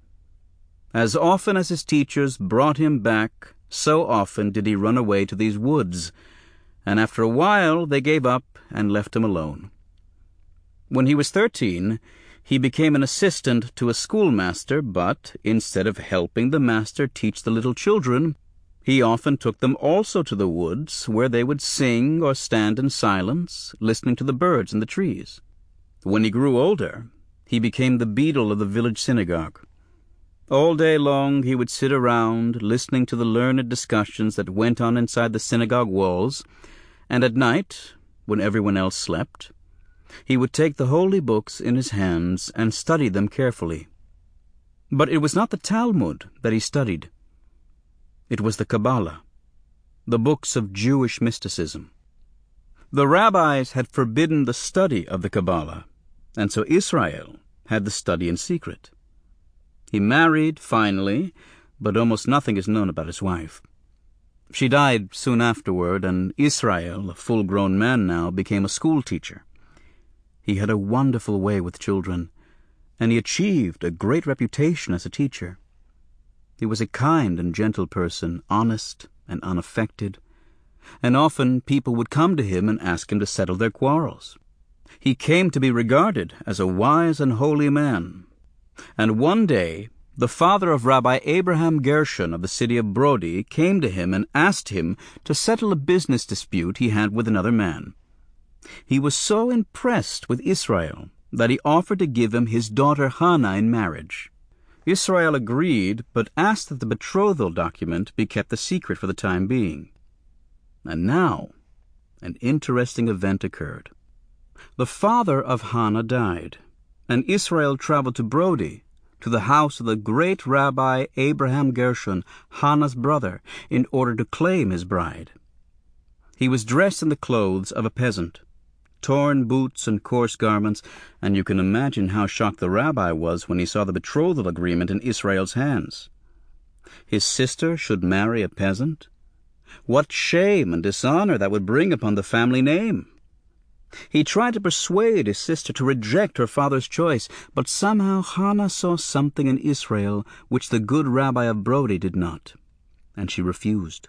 As often as his teachers brought him back, so often did he run away to these woods, and after a while they gave up and left him alone. When he was thirteen, he became an assistant to a schoolmaster, but instead of helping the master teach the little children, he often took them also to the woods, where they would sing or stand in silence, listening to the birds in the trees. When he grew older, he became the beadle of the village synagogue. All day long he would sit around, listening to the learned discussions that went on inside the synagogue walls, and at night, when everyone else slept, he would take the holy books in his hands and study them carefully. But it was not the Talmud that he studied. It was the Kabbalah, the books of Jewish mysticism. The rabbis had forbidden the study of the Kabbalah, and so Israel had the study in secret. He married, finally, but almost nothing is known about his wife. She died soon afterward, and Israel, a full-grown man now, became a school teacher. He had a wonderful way with children, and he achieved a great reputation as a teacher. He was a kind and gentle person, honest and unaffected, and often people would come to him and ask him to settle their quarrels. He came to be regarded as a wise and holy man, and one day the father of Rabbi Abraham Gershon of the city of Brody came to him and asked him to settle a business dispute he had with another man. He was so impressed with Israel that he offered to give him his daughter Hannah in marriage. Israel agreed, but asked that the betrothal document be kept a secret for the time being. And now an interesting event occurred. The father of Hannah died, and Israel traveled to Brody, to the house of the great Rabbi Abraham Gershon, Hannah's brother, in order to claim his bride. He was dressed in the clothes of a peasant, torn boots and coarse garments, and you can imagine how shocked the rabbi was when he saw the betrothal agreement in Israel's hands. His sister should marry a peasant? What shame and dishonor that would bring upon the family name! He tried to persuade his sister to reject her father's choice, but somehow Hannah saw something in Israel which the good rabbi of Brody did not, and she refused.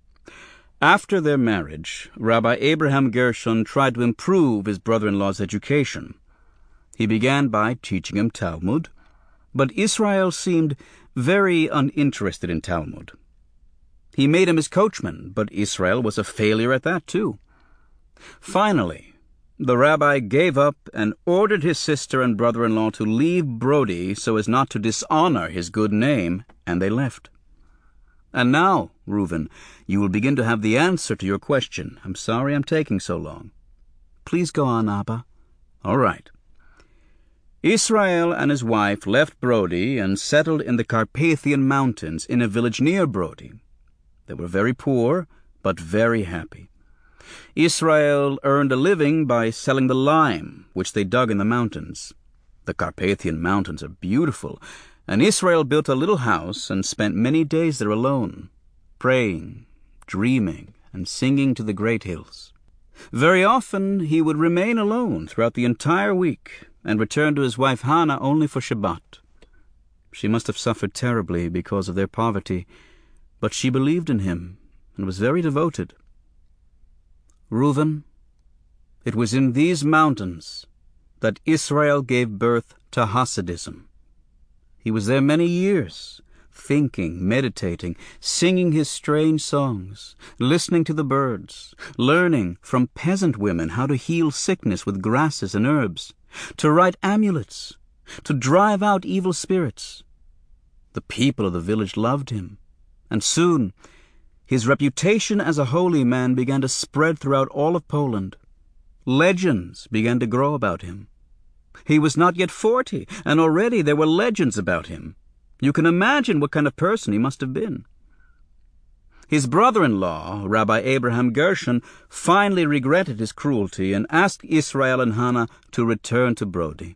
After their marriage, Rabbi Abraham Gershon tried to improve his brother-in-law's education. He began by teaching him Talmud, but Israel seemed very uninterested in Talmud. He made him his coachman, but Israel was a failure at that too. Finally, the rabbi gave up and ordered his sister and brother-in-law to leave Brody so as not to dishonor his good name, and they left. And now, Reuven, you will begin to have the answer to your question. I'm sorry I'm taking so long. Please go on, Abba. All right. Israel and his wife left Brody and settled in the Carpathian Mountains in a village near Brody. They were very poor, but very happy. Israel earned a living by selling the lime, which they dug in the mountains. The Carpathian Mountains are beautiful, and Israel built a little house and spent many days there alone, praying, dreaming, and singing to the great hills. Very often he would remain alone throughout the entire week and return to his wife Hannah only for Shabbat. She must have suffered terribly because of their poverty, but she believed in him and was very devoted. Reuven, it was in these mountains that Israel gave birth to Hasidism. He was there many years, thinking, meditating, singing his strange songs, listening to the birds, learning from peasant women how to heal sickness with grasses and herbs, to write amulets, to drive out evil spirits. The people of the village loved him, and soon his reputation as a holy man began to spread throughout all of Poland. Legends began to grow about him. He was not yet forty, and already there were legends about him. You can imagine what kind of person he must have been. His brother-in-law, Rabbi Abraham Gershon, finally regretted his cruelty and asked Israel and Hannah to return to Brody.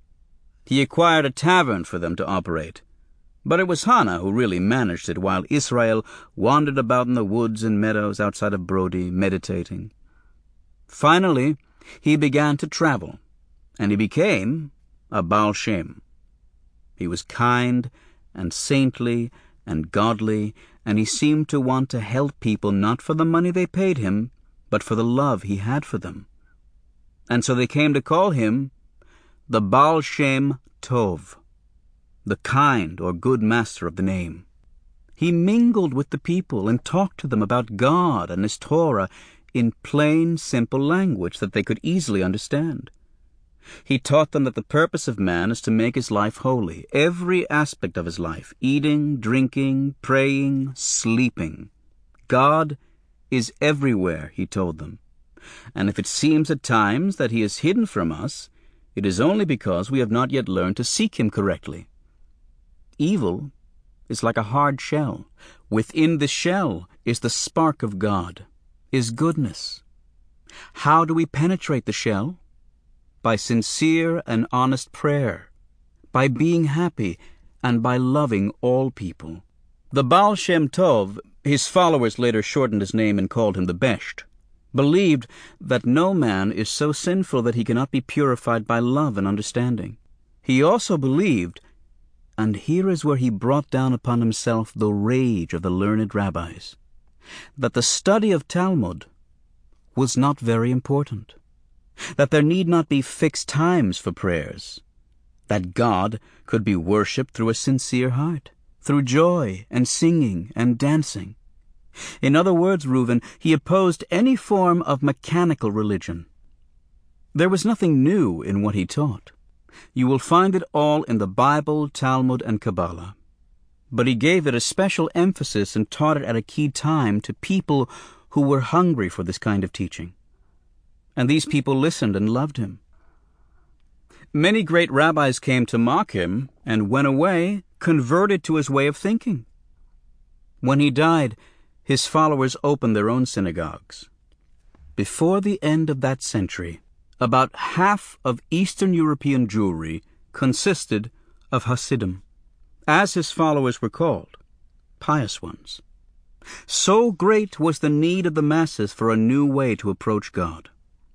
He acquired a tavern for them to operate, but it was Hannah who really managed it, while Israel wandered about in the woods and meadows outside of Brody, meditating. Finally, he began to travel, and he became a Baal Shem. He was kind and saintly and godly, and he seemed to want to help people not for the money they paid him, but for the love he had for them. And so they came to call him the Baal Shem Tov, the kind or good master of the name. He mingled with the people and talked to them about God and his Torah in plain, simple language that they could easily understand. He taught them that the purpose of man is to make his life holy, every aspect of his life, eating, drinking, praying, sleeping. God is everywhere, he told them. And if it seems at times that he is hidden from us, it is only because we have not yet learned to seek him correctly. Evil is like a hard shell. Within the shell is the spark of God, is goodness. How do we penetrate the shell? By sincere and honest prayer, by being happy, and by loving all people. The Baal Shem Tov, his followers later shortened his name and called him the Besht, believed that no man is so sinful that he cannot be purified by love and understanding. He also believed, and here is where he brought down upon himself the rage of the learned rabbis, that the study of Talmud was not very important, that there need not be fixed times for prayers, that God could be worshipped through a sincere heart, through joy and singing and dancing. In other words, Reuven, he opposed any form of mechanical religion. There was nothing new in what he taught. You will find it all in the Bible, Talmud, and Kabbalah. But he gave it a special emphasis and taught it at a key time to people who were hungry for this kind of teaching. And these people listened and loved him. Many great rabbis came to mock him and went away, converted to his way of thinking. When he died, his followers opened their own synagogues. Before the end of that century, about half of Eastern European Jewry consisted of Hasidim, as his followers were called, pious ones. So great was the need of the masses for a new way to approach God.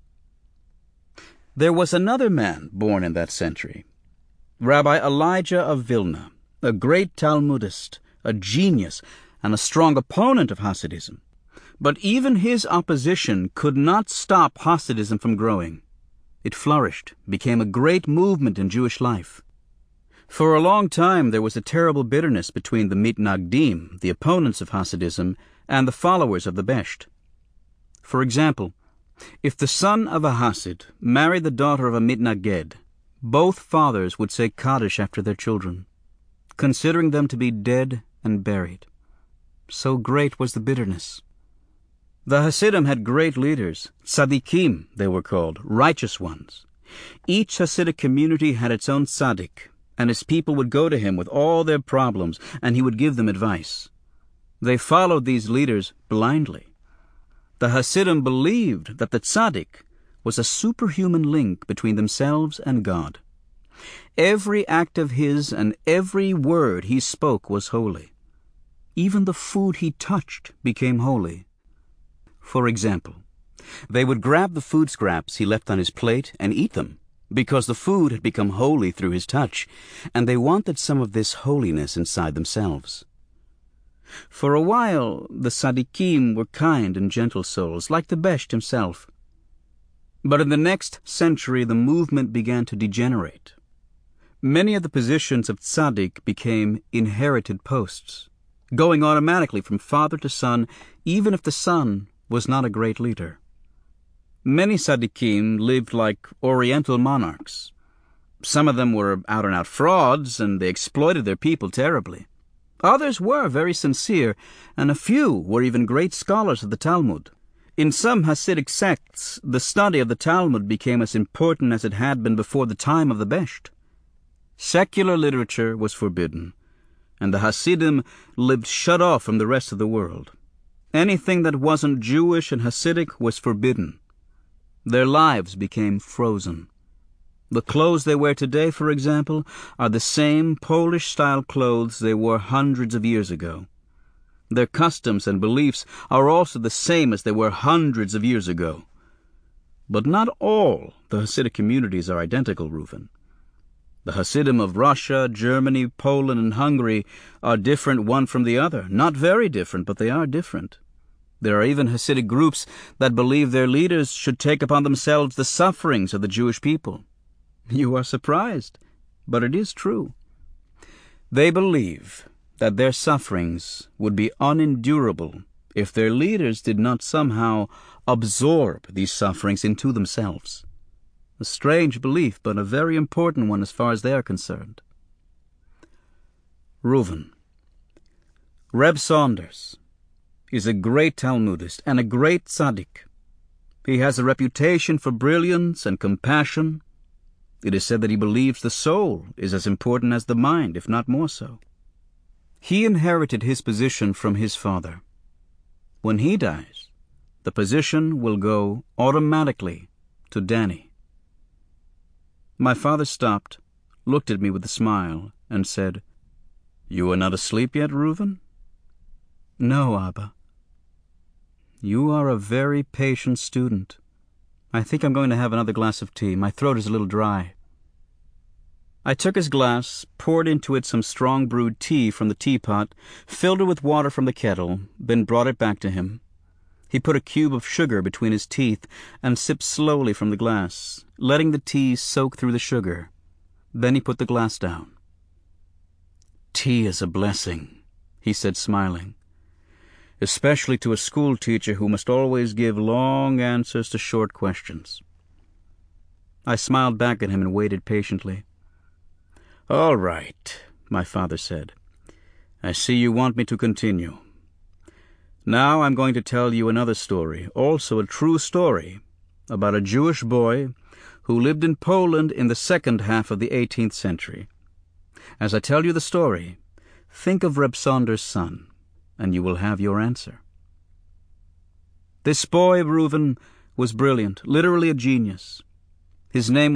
There was another man born in that century, Rabbi Elijah of Vilna, a great Talmudist, a genius, and a strong opponent of Hasidism. But even his opposition could not stop Hasidism from growing. It flourished, became a great movement in Jewish life. For a long time there was a terrible bitterness between the Mitnagdim, the opponents of Hasidism, and the followers of the Besht. For example, if the son of a Hasid married the daughter of a Mitnaged, both fathers would say Kaddish after their children, considering them to be dead and buried. So great was the bitterness. The Hasidim had great leaders, tzaddikim they were called, righteous ones. Each Hasidic community had its own tzaddik, and his people would go to him with all their problems, and he would give them advice. They followed these leaders blindly. The Hasidim believed that the tzaddik was a superhuman link between themselves and God. Every act of his and every word he spoke was holy. Even the food he touched became holy. For example, they would grab the food scraps he left on his plate and eat them, because the food had become holy through his touch, and they wanted some of this holiness inside themselves. For a while, the tzaddikim were kind and gentle souls, like the Besht himself. But in the next century, the movement began to degenerate. Many of the positions of tzaddik became inherited posts, going automatically from father to son, even if the son was not a great leader. Many tzaddikim lived like oriental monarchs. Some of them were out-and-out frauds, and they exploited their people terribly. Others were very sincere, and a few were even great scholars of the Talmud. In some Hasidic sects, the study of the Talmud became as important as it had been before the time of the Besht. Secular literature was forbidden, and the Hasidim lived shut off from the rest of the world. Anything that wasn't Jewish and Hasidic was forbidden. Their lives became frozen. The clothes they wear today, for example, are the same Polish-style clothes they wore hundreds of years ago. Their customs and beliefs are also the same as they were hundreds of years ago. But not all the Hasidic communities are identical, Reuven. The Hasidim of Russia, Germany, Poland, and Hungary are different one from the other. Not very different, but they are different. There are even Hasidic groups that believe their leaders should take upon themselves the sufferings of the Jewish people. You are surprised, but it is true. They believe that their sufferings would be unendurable if their leaders did not somehow absorb these sufferings into themselves. A strange belief, but a very important one as far as they are concerned. Reuven, Reb Saunders is a great Talmudist and a great tzaddik. He has a reputation for brilliance and compassion. It is said that he believes the soul is as important as the mind, if not more so. He inherited his position from his father. When he dies, the position will go automatically to Danny. My father stopped, looked at me with a smile, and said, "You are not asleep yet, Reuven?" "No, Abba." "You are a very patient student. I think I'm going to have another glass of tea. My throat is a little dry." I took his glass, poured into it some strong brewed tea from the teapot, filled it with water from the kettle, then brought it back to him. He put a cube of sugar between his teeth and sipped slowly from the glass, letting the tea soak through the sugar. Then he put the glass down. "Tea is a blessing," he said, smiling, "especially to a school teacher who must always give long answers to short questions." I smiled back at him and waited patiently. "All right," my father said. "I see you want me to continue. Now I'm going to tell you another story, also a true story, about a Jewish boy who lived in Poland in the second half of the eighteenth century. As I tell you the story, think of Reb Saunders' son, and you will have your answer. This boy, Reuven, was brilliant, literally a genius. His name